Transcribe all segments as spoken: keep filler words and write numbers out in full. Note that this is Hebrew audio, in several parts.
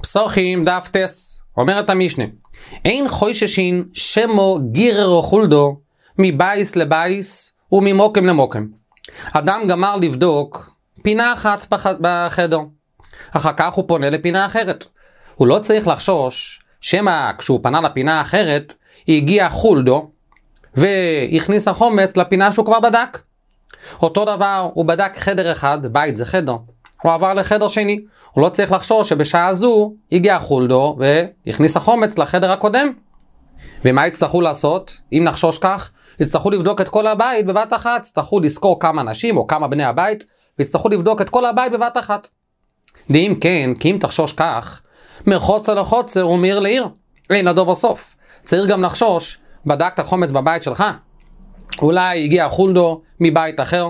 פסוחים דף טס, אומרת המשנה, אין חוששין שמו גירר או חולדו מבייס לבייס וממוקם למוקם. אדם גמר לבדוק פינה אחת בחדר, אחר כך הוא פונה לפינה אחרת. הוא לא צריך לחשוש שמה כשהוא פנה לפינה האחרת הגיע חולדו והכניס החומץ לפינה שהוא כבר בדק. אותו דבר, הוא בדק חדר אחד, בית זה חדר, הוא עבר לחדר שני, הוא לא צריך לחשוש שבשעה הזו הגיע חולדו והכניס החומץ לחדר הקודם. ומה יצטרכו לעשות? אם נחשוש כך, יצטרכו לבדוק את כל הבית בבת אחת, יצטרכו לזכור כמה אנשים או כמה בני הבית, ויצטרכו לבדוק את כל הבית בבת אחת. ואם כן, כי אם תחשוש כך, מחוצר לחוצר ומעיר לעיר, אין לדוב הסוף. צריך גם לחשוש, בדקת חומץ בבית שלך, אולי הגיע חולדו מבית אחר,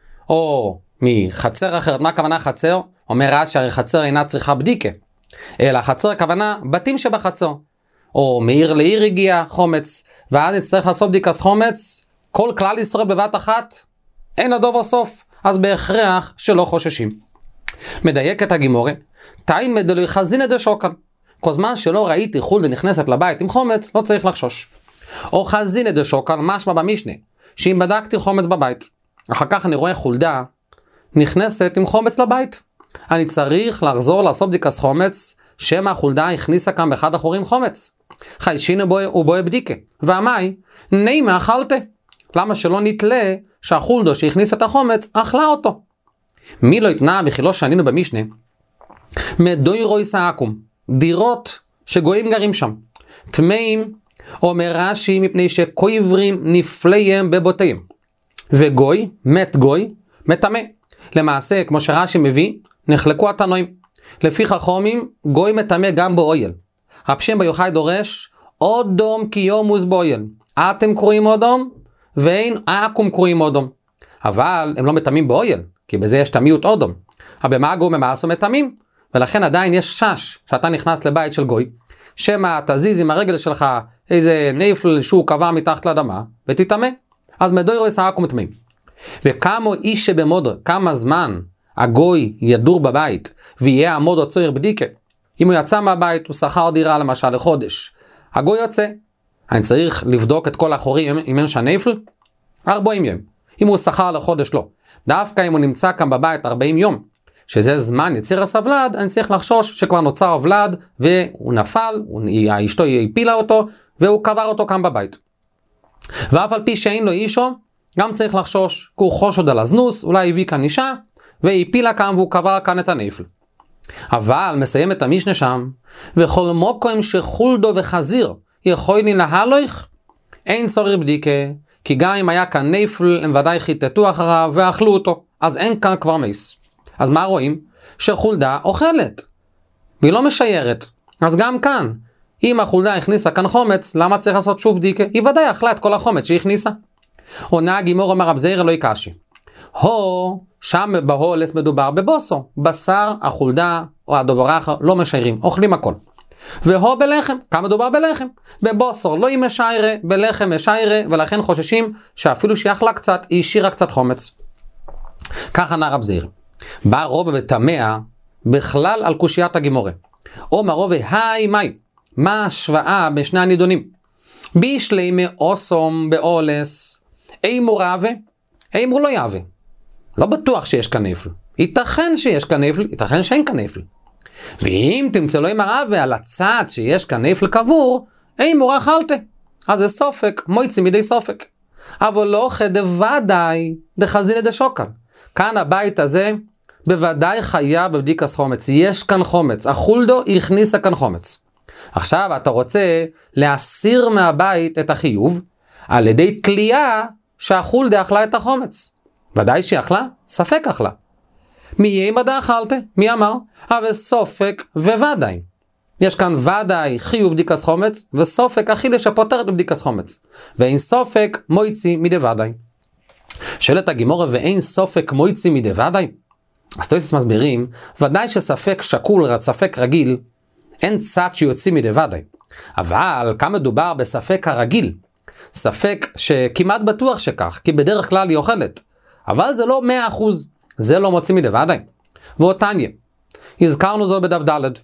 או מחצר אחרת. מה הכוונה חצר? אומר רש"י שהרי חצר אינה צריכה בדיקה, אלא חצר הכוונה בתים שבחצר. או מעיר לעיר הגיע חומץ, ואז נצטרך לעשות בדיקת חומץ, כל כלל ישראל בבת אחת, אין לדוב הסוף, אז בהכרח שלא חוששים. מדייק את הגימורה, תאי דלוי חזינא דשוקל, כל זמן שלא ראיתי חולדה נכנסת לבית עם חומץ, לא צריך לחשוש. או חזינא דשוקל, משמע במשנה, שאם בדקתי חומץ בבית, אחר כך אני רואה חולדה נכנסת עם חומץ לבית, אני צריך לחזור לעשות בדיקת חומץ, שמה החולדה הכניסה כאן באחד החורים חומץ. חיישין ובואה בדיקה, והמאי נימה אכלתה. למה שלא נתלה שהחולדו שהכניס את החומץ אכלה אותו? מי לא יתנע בחילו שענינו במשנה, מדוי רוי סעקום, דירות שגויים גרים שם, תמאים, אומר רש"י מפני שכויברים נפליהם בבותיהם, וגוי, מת גוי, מטמא. למעשה, כמו שרש"י מביא, נחלקו התנועים. לפי חכמים, גוי מטמא גם באויל. הפשם ביוחאי דורש, אודום כי יומוס באויל. אתם קרואים אודום, ואין אקום קרואים אודום. אבל הם לא מטמאים באויל, כי בזה יש תמיות אודום. אבל במאגו ממעשו מטמאים, ולכן עדיין יש שש, שאתה נכנס לבית של גוי, שמה תזיז עם הרגל שלך איזה נפל שהוא קבע מתחת לאדמה, ותטמא. אז מדוי רואה סעקו מטמאים. וכמה איש שבמודר, כמה זמן הגוי ידור בבית, ויהיה עמוד או צויר בדיקה. אם הוא יצא מהבית, הוא שכר דירה למשל לחודש. הגוי יוצא. אני צריך לבדוק את כל החורים, אם אין שנפל? ארבעים יום. אם הוא שכר לחודש, לא. דווקא אם הוא נמצא כאן בבית ארבעים יום, שזה זמן יציר הסבלד, אני צריך לחשוש שכבר נוצר הוולד, והוא נפל, אשתו הפילה אותו, והוא קבר אותו כאן בבית. ואף על פי שאין לו אישו, גם צריך לחשוש, כי הוא חושד על הזנוס, אולי הביא כאן אישה, והפילה כאן והוא קבר כאן את הנפל. אבל מסיים את המשנה שם, וכל מוקם שחולדו וחזיר, יכולים להלוך, אין צורך בדיקה, כי גם אם היה כאן נפל, הם ודאי חיטטו אחריו ואכלו אותו, אז אין כאן כבר מייס. אז מה רואים? שחולדה אוכלת, והיא לא משיירת. אז גם כאן, אם החולדה הכניסה כאן חומץ, למה צריך לעשות שוב בדיקה? היא ודאי אכלה את כל החומץ שהיא הכניסה. עונה גימור אמר רב זעיר אלוהי קשי. הו, שם בהולס מדובר בבוסו. בשר, החולדה או הדוברח לא משיירים, אוכלים הכל. והו בלחם, כאן מדובר בלחם. בבוסו לא היא משיירה, בלחם משיירה, ולכן חוששים שאפילו שהיא אכלה קצת, היא השאירה קצת חומץ. ככה ענה רב זעיר. בא רובע ותמע בכלל על קושיית הגימורה. אומר רובע, היי מי, מה ההשוואה בשני הנידונים? בישלי מאוסום באולס, אימו רעבה, אימו לא יעבה. לא בטוח שיש כאן נפל. ייתכן שיש כאן נפל, ייתכן שאין כאן נפל. ואם תמצא לו עם הרעבה על הצד שיש כאן נפל קבור, אימו רחלתה. אז זה סופק, מויצי מדי סופק. אבל לא חדוודאי דחזינא דשוקל. כאן הבית הזה בוודאי חיה בבדיקת חומץ. יש כאן חומץ. החולדו הכניסה כאן חומץ. עכשיו אתה רוצה להסיר מהבית את החיוב על ידי תלייה שהחולדה אכלה את החומץ. ודאי שהיא אכלה? ספק אכלה. מי יהיה מדע אכלתה? מי אמר? אבל סופק וודאי. יש כאן ודאי חיוב בדיקת חומץ וסופק אכילה שפותרת בבדיקת חומץ. ואין סופק מויצי מדי ודאי. שאלת הגימורה ואין סופק מויצי מדי ודאי? אז תויסס מסבירים, ודאי שספק שקול, ספק רגיל, אין צד שיוצאים מדי ודאי. אבל כאן מדובר בספק הרגיל. ספק שכמעט בטוח שכך, כי בדרך כלל היא אוכלת. אבל זה לא מאה אחוז, זה לא מוצאים מדי ודאי. ואותניה, הזכרנו זאת בדף ד',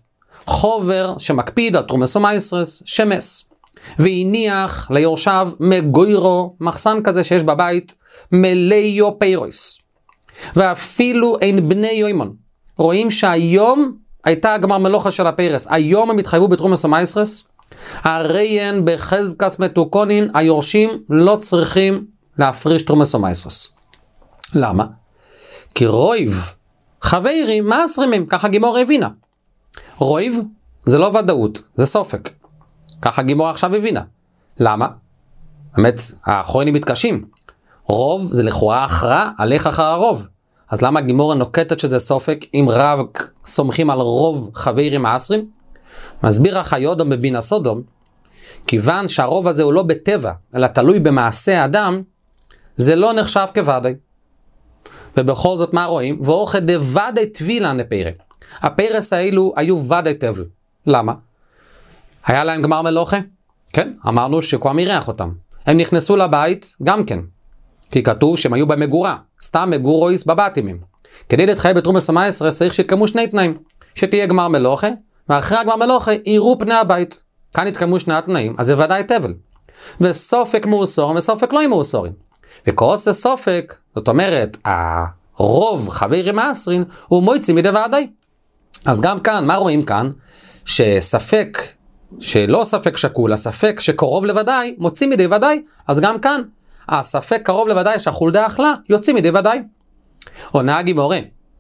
חובר שמקפיד על תרומס ומייסרס, שמס. והניח ליורשיו מגוירו, מחסן כזה שיש בבית, מליו פיירויס. ואפילו אין בני יוימון. רואים שהיום הייתה גמר מלוכה של הפיירס. היום הם התחייבו בתרומס ומייסרס. הרי הן בחזקס מתוקונין, היורשים לא צריכים להפריש תרומס ומייסרס. למה? כי רויב, חברים, מה הסרימים? ככה גימור הבינה. רויב זה לא ודאות, זה סופק. ככה גימור עכשיו הבינה. למה? באמת, האחרונים מתקשים. רוב זה לכאורה הכרעה, הלך אחר הרוב. אז למה גימור נוקטת שזה סופק, אם רב סומכים על רוב חברים העשרים? מסביר החיודום בבינה סודום, כיוון שהרוב הזה הוא לא בטבע, אלא תלוי במעשה אדם, זה לא נחשב כוודאי. ובכל זאת מה רואים? ואוכל דוודאי טבילן לפיירה. הפיירס האלו היו ודאי טבל. למה? היה להם גמר מלוכה? כן, אמרנו שכבר מירח אותם. הם נכנסו לבית גם כן. כי כתוב שהם היו במגורה, סתם מגורויס בבתימים. כדי להתחייב בתרומס ומייסרס צריך שיתקיימו שני תנאים. שתהיה גמר מלוכה, ואחרי הגמר מלוכה יראו פני הבית. כאן יתקיימו שני התנאים, אז זה ודאי טבל. וסופק מאוסורים וסופק לא מאוסורים. וכעושה סופק, זאת אומרת, הרוב חברים מעשרים הוא מויצי מדי ועדי. אז גם כאן, מה רואים כאן? שספק, שלא ספק שקול, הספק שקרוב לוודאי, מוציא מדי ודאי, אז גם כאן, הספק קרוב לוודאי שהחולדה אכלה, יוציא מדי ודאי. עונה הגימורה,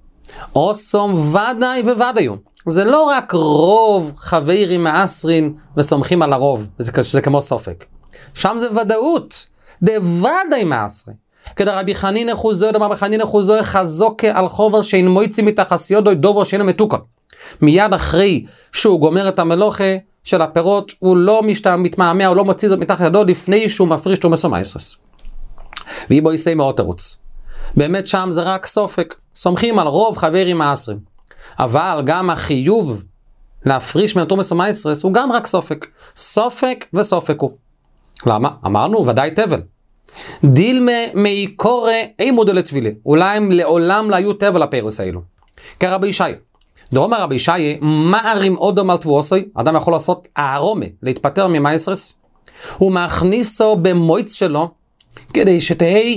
אוסום ודאי וודאיו. זה לא רק רוב חברים מעשרים וסומכים על הרוב, וזה זה כמו סופק. שם זה ודאות, דוודאי מעשרה. כדי רבי חנינא חוזוי, דאמר רבי חנינא חוזוי, חזוקה על חובר שאין מויצי מתחסיות דוי דובו שאינו מתוקן. מיד אחרי שהוא גומר את המלוכה של הפירות, הוא לא מתמהמה, הוא לא מוציא זאת מתחת ידו לפני שהוא מפריש תרומס ומייסרס. והיא בו יסי מאוד תירוץ. באמת שם זה רק סופק. סומכים על רוב חברים מעשרים. אבל גם החיוב להפריש מתרומס ומייסרס הוא גם רק סופק. סופק וסופק הוא. למה? אמרנו ודאי טבל. דילמה מעיקורא אימודו לטבילה. אולי הם לעולם לא היו טבל הפיירוס האלו. כרבי ישעיה. דאמר רבי ישעיה, מערים אודום על תבואסוי, אדם יכול לעשות הערומה, להתפטר ממייסרס, הוא מכניסו במויץ שלו, כדי שתהי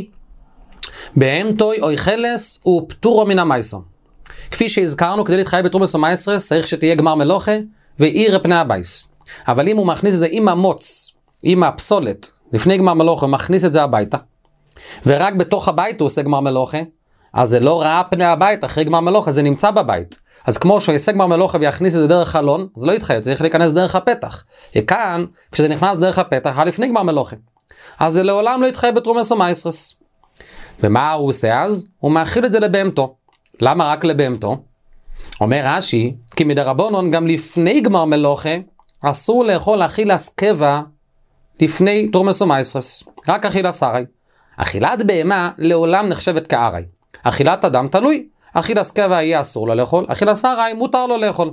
בהמתוי או חלס ופטורו מן המייסר. כפי שהזכרנו, כדי להתחייב בתרומס ומייסרס, צריך שתהיה גמר מלוכה ועיר פני הבייס. אבל אם הוא מכניס את זה עם המוץ, עם הפסולת, לפני גמר מלוכה, הוא מכניס את זה הביתה, ורק בתוך הבית הוא עושה גמר מלוכה, אז זה לא ראה פני הבית אחרי גמר מלוכה, זה נמצא בבית. אז כמו שהוא יעשה גמר מלוכה ויכניס את זה דרך חלון, זה לא יתחייב, זה צריך להיכנס דרך הפתח. וכאן, כשזה נכנס דרך הפתח, לפני גמר מלוכה. אז זה לעולם לא יתחייב בתרומס ומייסרס. ומה הוא עושה אז? הוא מאכיל את זה לבהמתו. למה רק לבהמתו? אומר רש"י, כי מדרבנן גם לפני גמר מלוכה, אסור לאכול אכילת קבע לפני תרומס ומייסרס. רק אכילת שרי. אכילת בהמה לעולם נחשבת כארי. אכילת אדם תלוי. אכילת קבע יהיה אסור לו לאכול, אכילת שרי מותר לו לאכול.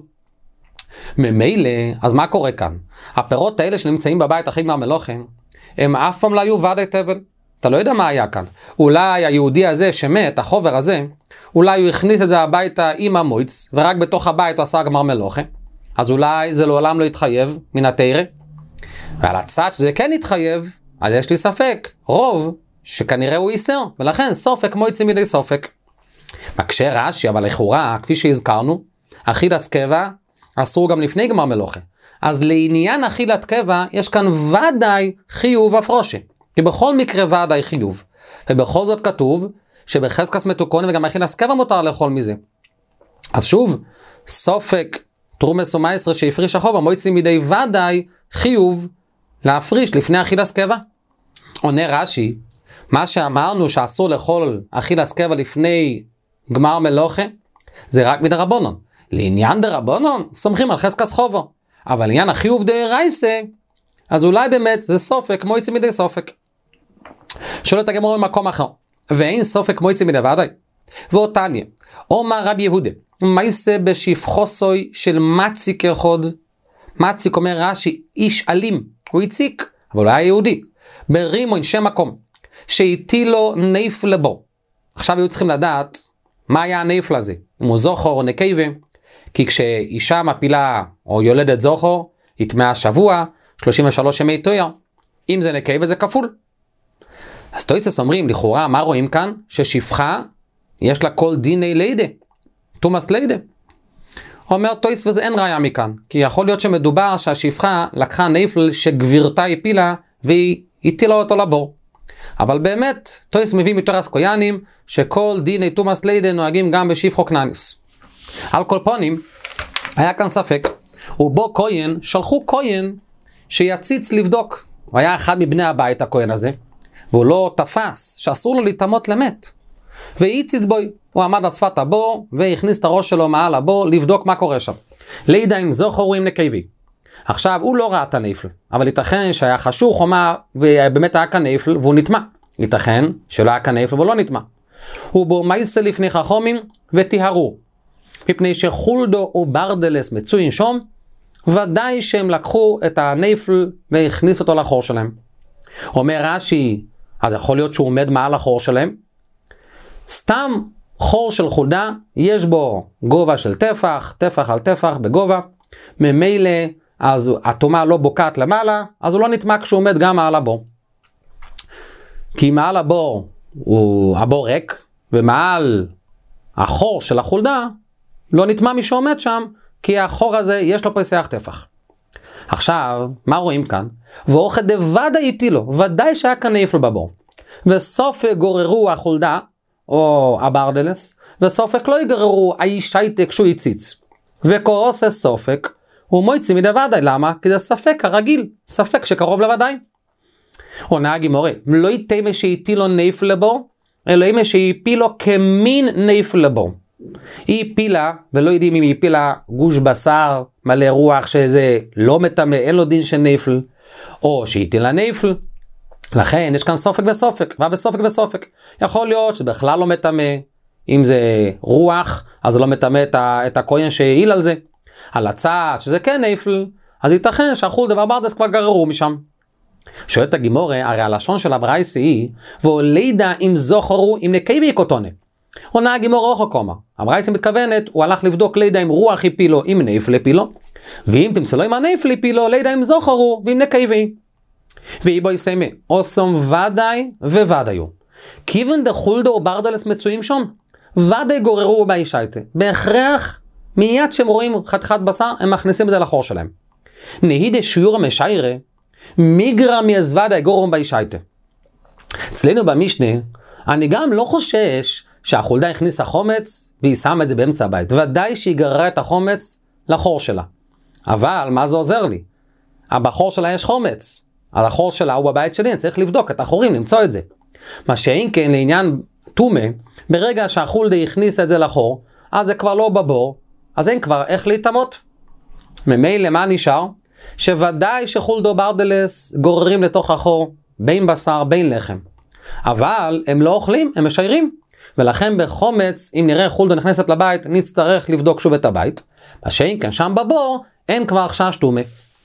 ממילא, אז מה קורה כאן? הפירות האלה שנמצאים בבית אחרי גמר מלוכה, הם אף פעם לא היו ודאי טבל. אתה לא יודע מה היה כאן. אולי היהודי הזה שמת, החובר הזה, אולי הוא הכניס את זה הביתה עם המויץ, ורק בתוך הבית הוא עשה גמר מלוכה. אז אולי זה לעולם לא יתחייב מן התירה. ועל הצד שזה כן יתחייב, אז יש לי ספק, רוב, שכנראה הוא ייסר, ולכן סופק מויצי מדי סופק. מקשה רש"י, אבל לכאורה, כפי שהזכרנו, אכילת קבע אסור גם לפני גמר מלוכה. אז לעניין אכילת קבע, יש כאן ודאי חיוב הפרושה. כי בכל מקרה ודאי חיוב. ובכל זאת כתוב, שבחזקס מתוקון וגם אכילת קבע מותר לאכול מזה. אז שוב, סופק תרומס ומייסרס שהפריש החובה, מויצי מדי ודאי חיוב להפריש לפני אכילת קבע. עונה רש"י, מה שאמרנו שאסור לאכול אכילת קבע לפני גמר מלוכה, זה רק מדרבנן. לעניין דרבנן, סומכים על חזקס חובו. אבל לעניין החיוב דרייסה, אז אולי באמת זה סופק מויצי מדי סופק. שואלת הגמרא במקום אחר, ואין סופק מויצי מדי ודאי. ואותניה, אומר רבי יהודה, מייסה בשפחוסוי של מציק אחד, מציק אומר רש"י, איש אלים, הוא הציק, אבל הוא היה יהודי, ברימון שם מקום, שהטילו נייף לבו. עכשיו היו צריכים לדעת, מה היה הנייף לזה? אם הוא זוכר או נקייבה, כי כשאישה מפילה או יולדת זוכר, היא טמאה שבוע, שלושים ושלושה ימי תויר. אם זה נקבה זה כפול. אז תויסס אומרים, לכאורה, מה רואים כאן? ששפחה, יש לה כל דיני לידה. תומאס לידה. אומר תויס וזה אין ראיה מכאן. כי יכול להיות שמדובר שהשפחה לקחה נפל שגבירתה הפילה, והיא הטילה אותו לבור. אבל באמת, תויס מביא מתורס קויאנים, שכל דיני תומאס לידה נוהגים גם בשפחו כנניס. על כל פונים, היה כאן ספק. ובו כהן, שלחו כהן שיציץ לבדוק. הוא היה אחד מבני הבית הכהן הזה, והוא לא תפס שאסור לו להתאמות למת. והציץ בוי, הוא עמד על שפת הבור, והכניס את הראש שלו מעל הבור לבדוק מה קורה שם. לידע אם זוכר הוא עם נקבי. עכשיו, הוא לא ראה את הנפל, אבל ייתכן שהיה חשוך חומה, ובאמת היה כאן נפל, והוא נטמע. ייתכן שלא היה כאן נפל, והוא לא נטמע. הוא בו מייסה לפני חכמים, וטיהרו. מפני שחולדו וברדלס מצוין שום, ודאי שהם לקחו את הנפל והכניס אותו לחור שלהם. אומר רש"י, אז יכול להיות שהוא עומד מעל החור שלהם. סתם חור של חולדה, יש בו גובה של טפח, טפח על טפח בגובה. ממילא, אז התומה לא בוקעת למעלה, אז הוא לא נטמע כשהוא עומד גם מעל הבור. כי מעל הבור הוא הבור ריק, ומעל החור של החולדה, לא נטמע מי שעומד שם, כי החור הזה יש לו פסח טפח. עכשיו, מה רואים כאן? ואוכל דוודא איתי לו, ודאי שהיה כאן נפל בבור. וסופק גוררו החולדה, או הברדלס, וסופק לא יגררו האישייטק כשהוא הציץ. וכעושה סופק, הוא מויצי מדוודאי, למה? כי זה ספק הרגיל, ספק שקרוב לוודאי. עונה הגימורה, לא יתמה שהיטי לו נפל לבור, אלא ימה שהיפי לו כמין נפל לבור. היא פילה, ולא יודעים אם היא פילה גוש בשר, מלא רוח שזה לא מטמא, אין לו דין של נפל, או שהיא טילה נפל. לכן יש כאן סופק וסופק, ובסופק וסופק. יכול להיות שבכלל לא מטמא, אם זה רוח, אז לא מטמא את, את הכהן שהעיל על זה. על הצד שזה כן נפל, אז ייתכן שהחולדה והברדלס כבר גררו משם. שואלת הגימורה, הרי הלשון של הברייסה היא, והולידה אם זוכרו אם נקבי קוטונה. עונה הגימורה אוכו קומה. הברייסה מתכוונת, הוא הלך לבדוק לידה אם רוח הפילו, אם נפל הפילו, ואם תמצא לו אם הנפל הפילו, לידה אם זוכרו, ואם נקבי. והיא בו יסיימה, אוסום ודאי וודאיו. כיוון דחולדו וברדלס מצויים שם, ודאי גוררו באישייטה. בהכרח, מיד שהם רואים חתיכת בשר, הם מכניסים את זה לחור שלהם. נהידה שיעור המשיירה, מיגרא מיזוודאי גוררו באישייטה. אצלנו במשנה, אני גם לא חושש שהחולדה הכניסה חומץ, והיא שמה את זה באמצע הבית. ודאי שהיא גררה את החומץ לחור שלה. אבל מה זה עוזר לי? בחור שלה יש חומץ. על החור שלה הוא בבית שלי, אני צריך לבדוק את החורים, למצוא את זה. מה שאין כן לעניין תומה, ברגע שהחולדה הכניסה את זה לחור, אז זה כבר לא בבור, אז אין כבר איך להתאמות. ממילא מה נשאר? שוודאי שחולדו ברדלס גוררים לתוך החור, בין בשר, בין לחם. אבל הם לא אוכלים, הם משיירים. ולכן בחומץ, אם נראה חולדה נכנסת לבית, נצטרך לבדוק שוב את הבית. מה שאין כן שם בבור, אין כבר חשש תומה.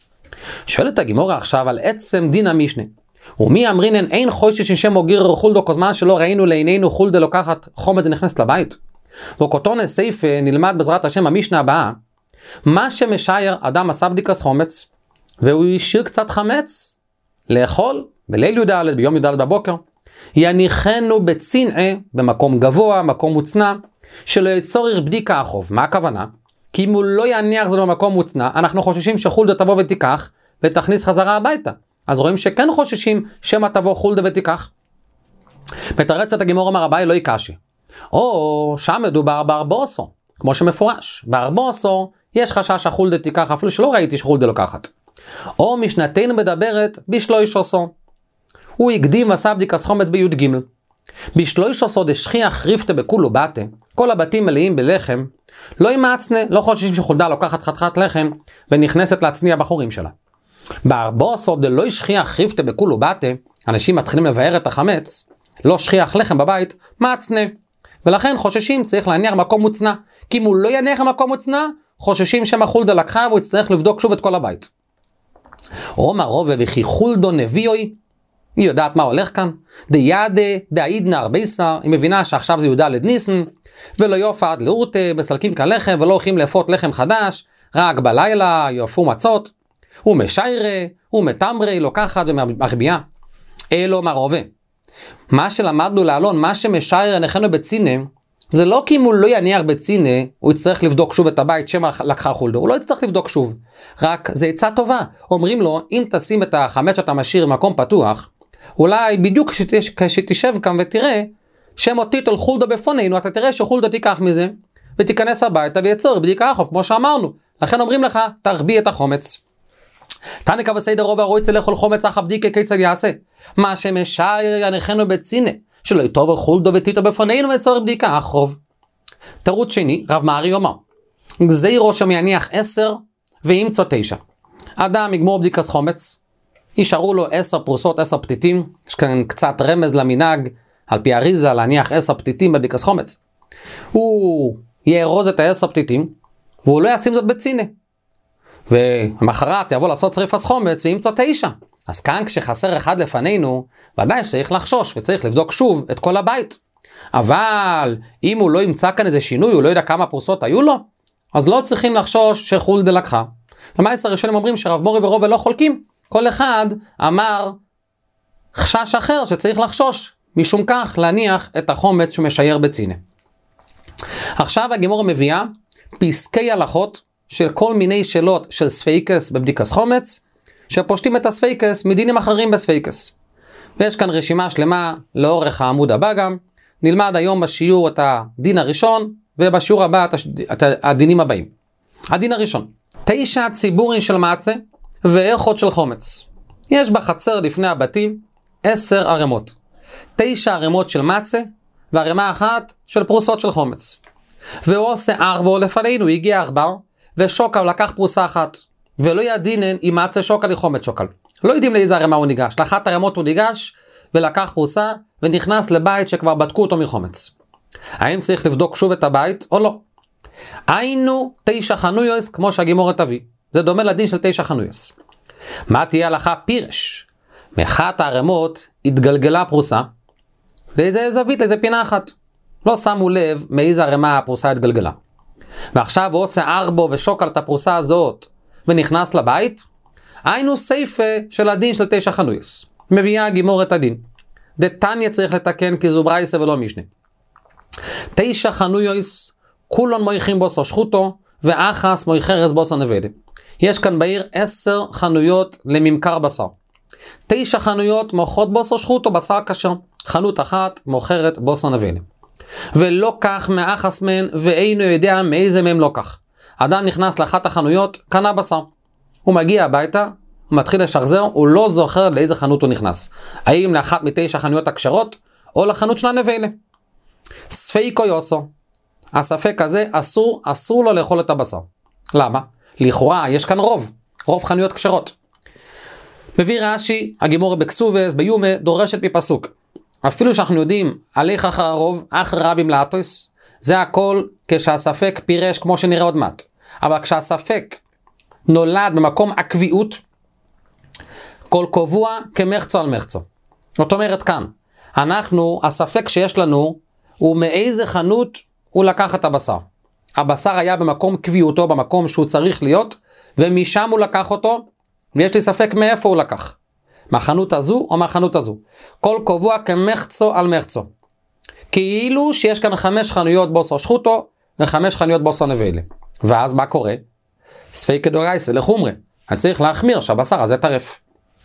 שואלת הגימורה עכשיו על עצם דין המשנה. ומי אמרינן אין חושש ששם מוגיר חולדו כזמן שלא ראינו לעינינו חולדה לוקחת חומץ ונכנסת לבית. וכותונה סייפה נלמד בעזרת השם המשנה הבאה. מה שמשייר אדם עשה בדיקת חומץ, והוא ישיר קצת חמץ, לאכול בליל י"ד, ביום י"ד בבוקר, יניחנו בצנעה, במקום גבוה, מקום מוצנע, שלא יצורך בדיקה החוב. מה הכוונה? כי אם הוא לא יניח זה במקום מוצנע, אנחנו חוששים שחולדה תבוא ותיקח, ותכניס חזרה הביתה. אז רואים שכן חוששים שמה תבוא חולדה ותיקח. מתרצת הגימור אמר רבי לא יקשי. או שם מדובר בארבעשר, כמו שמפורש. בארבעשר יש חשש שהחולדה תיקח, אפילו שלא ראיתי שחולדה לוקחת. או משנתנו מדברת בשלוש עשר. הוא הקדים ועשה בדיקת חומץ בי"ג. בשלוש עשר דשכיח ריפתה בכולו בתה, כל הבתים מלאים בלחם, לא ימצנה, לא חוששים שחולדה לוקחת חתיכת לחם ונכנסת להצניע בחורים שלה. בארבע עשר דלא ישכיח ריפתה בכולו בתה, אנשים מתחילים לבאר את החמץ, לא שכיח לחם בבית, מצנה. ולכן חוששים צריך להניח מקום מוצנע, כי אם הוא לא יניח מקום מוצנע, חוששים שמחולדה לקחה והוא יצטרך לבדוק שוב את כל הבית. אומר רובה וכי חולדו נביאוי, היא יודעת מה הולך כאן, דיידה דעידנה ארבעשר, היא מבינה שעכשיו זה י"ד ניסן, ולא יופע עד לאורטה, מסלקים כאן לחם ולא הולכים לאפות לחם חדש, רק בלילה יופו מצות, הוא משיירה, הוא מתמרי, לוקחת ומחביאה. אלו מרובה. מה שלמדנו לעלון, מה שמשיירה הנחנו בצינה, זה לא כי אם הוא לא יניח בצינה, הוא יצטרך לבדוק שוב את הבית שמה לקחה חולדו, הוא לא יצטרך לבדוק שוב. רק זה עצה טובה. אומרים לו, אם תשים את החמץ שאתה משאיר במקום פתוח, אולי בדיוק כשתשב כאן ותראה, שמותית על חולדו בפוננו, אתה תראה שחולדו תיקח מזה, ותיכנס הביתה ויצור בדיקה החוף, כמו שאמרנו. לכן אומרים לך, תרבי את החומץ. תניקה בסדר רוב הרוי צא לאכול חומץ אך הבדיקה כיצד יעשה. מה שמשאיר ינחנו בצינה, שלא יטוב על חולדו ותיתו בפוננו וצורך בדיקה החוב. תירוץ שני, רב מארי אומר, גזירו שמייניח עשר וימצוא תשע. אדם יגמור בדיקת חומץ, יישארו לו עשר פרוסות, עשר פתיתים, יש כאן קצת רמז למנהג, על פי אריזה, להניח עשר פתיתים בבדיקת חומץ. הוא יארוז את העשר פתיתים, והוא לא ישים זאת בצינה. ומחרת יבוא לעשות שריפת חומץ וימצוא תשע. אז כאן כשחסר אחד לפנינו, ודאי שצריך לחשוש וצריך לבדוק שוב את כל הבית. אבל אם הוא לא ימצא כאן איזה שינוי, הוא לא יודע כמה פרוסות היו לו, אז לא צריכים לחשוש שחולדה לקחה. למעשה הראשונים אומרים שרב מורי ורובה לא חולקים. כל אחד אמר חשש אחר שצריך לחשוש, משום כך להניח את החומץ שמשייר בצינה. עכשיו הגמרא מביאה פסקי הלכות של כל מיני שאלות של ספייקס בבדיקת חומץ, שפושטים את הספייקס מדינים אחרים בספייקס. ויש כאן רשימה שלמה לאורך העמוד הבא גם. נלמד היום בשיעור את הדין הראשון, ובשיעור הבא את הדינים הבאים. הדין הראשון, תשע ציבורים של מעצה ואיכות של חומץ. יש בחצר לפני הבתים עשר ערמות. תשע ערמות של מעצה וערמה אחת של פרוסות של חומץ. והוא עושה ארבע לפנינו, הגיע ארבע, ושוקל לקח פרוסה אחת. ולא ידינן אם מעצה שוקל לחומץ שוקל. לא יודעים לאיזה ערמה הוא ניגש. לאחת ערמות הוא ניגש ולקח פרוסה ונכנס לבית שכבר בדקו אותו מחומץ. האם צריך לבדוק שוב את הבית או לא? היינו תשע חנויוס כמו שהגימורה תביא. זה דומה לדין של תשע חנויוס. מה תהיה הלכה פירש? מאחת הערמות התגלגלה פרוסה לאיזה זווית, לאיזה פינה אחת. לא שמו לב מאיזה ערמה הפרוסה התגלגלה. ועכשיו הוא עושה ארבע ושוקל את הפרוסה הזאת ונכנס לבית. היינו סייפה של הדין של תשע חנויוס. מביאה גימור את הדין. דתניה צריך לתקן כי זו ברייסה ולא משנה. תשע חנויוס, כולון מויכים בוסר שחוטו, ואחס מויכרס בוסר נבדה. יש כאן בעיר עשר חנויות לממכר בשר. תשע חנויות מוכרות בוסר שחוטו, בשר כשר. חנות אחת מוכרת בוסר נבדה. ולא כך מאחס מן, ואינו יודע מאיזה מהם לא כך. אדם נכנס לאחת החנויות, קנה בשר. הוא מגיע הביתה, הוא מתחיל לשחזר, הוא לא זוכר לאיזה חנות הוא נכנס. האם לאחת מתשע חנויות הכשרות, או לחנות של הנבלה. ספיקו יוסו. הספק הזה אסור, אסור לו לאכול את הבשר. למה? לכאורה יש כאן רוב, רוב חנויות כשרות. מביא רש"י, הגימורה בכסובס, ביומה, דורשת מפסוק. אפילו שאנחנו יודעים, הליך אחר הרוב, אחר רבים לאטוס, זה הכל כשהספק פירש כמו שנראה עוד מעט. אבל כשהספק נולד במקום הקביעות, כל קבוע כמחצו על מחצו. זאת אומרת כאן, אנחנו, הספק שיש לנו, הוא מאיזה חנות הוא לקח את הבשר. הבשר היה במקום קביעותו, במקום שהוא צריך להיות, ומשם הוא לקח אותו, ויש לי ספק מאיפה הוא לקח. מהחנות הזו או מהחנות הזו. כל קבוע כמחצו על מחצו. כאילו שיש כאן חמש חנויות בוסר שחוטו, וחמש חנויות בוסר נבלה. ואז מה קורה? ספיקא דאורייסא לחומרא. אני צריך להחמיר שהבשר הזה טרף.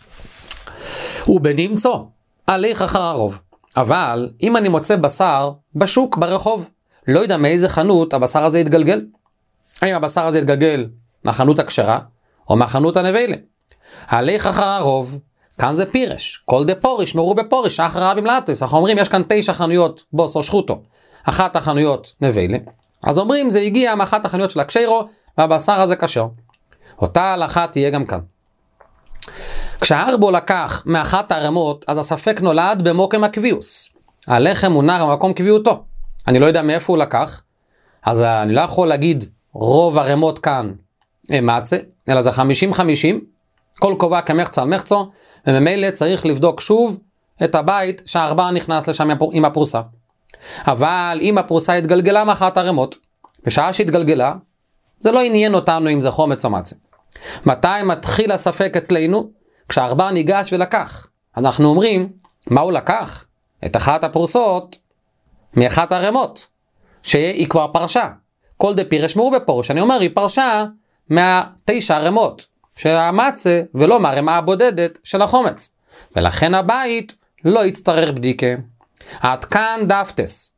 ובנמצא, הליך אחר הרוב. אבל אם אני מוצא בשר בשוק, ברחוב, לא יודע מאיזה חנות הבשר הזה יתגלגל. האם הבשר הזה יתגלגל מהחנות הכשרה, או מהחנות הנבלה. הליך אחר הרוב, כאן זה פירש. כל דה פוריש, מרו בפוריש, אחר רבים לאטוס. אנחנו אומרים, יש כאן תשע חנויות בוסר שחוטו. אחת החנויות נבלה. אז אומרים, זה הגיע מאחת החנויות של הקשרו, והבשר הזה כשר. אותה הלכה תהיה גם כאן. כשהארבו לקח מאחת הערמות, אז הספק נולד במוקם הקביעוס. הלחם מונח במקום קביעותו. אני לא יודע מאיפה הוא לקח, אז אני לא יכול להגיד רוב הרמות כאן מצה, אלא זה חמישים חמישים, כל קובע כמחצה על מחצו, וממילא צריך לבדוק שוב את הבית שהארבע נכנס לשם עם הפרוסה. אבל אם הפרוסה התגלגלה מאחת הרמות, בשעה שהתגלגלה, זה לא עניין אותנו אם זה חומץ או מצה. מתי מתחיל הספק אצלנו? כשהעכבר ניגש ולקח. אנחנו אומרים, מה הוא לקח? את אחת הפרוסות מאחת הרמות, שהיא כבר פרשה. כל דפיר ישמעו בפורש, אני אומר, היא פרשה מהתשע הרמות של המצה, ולא מהרמה הבודדת של החומץ. ולכן הבית לא יצטרך בדיקה. עד כאן דף טס.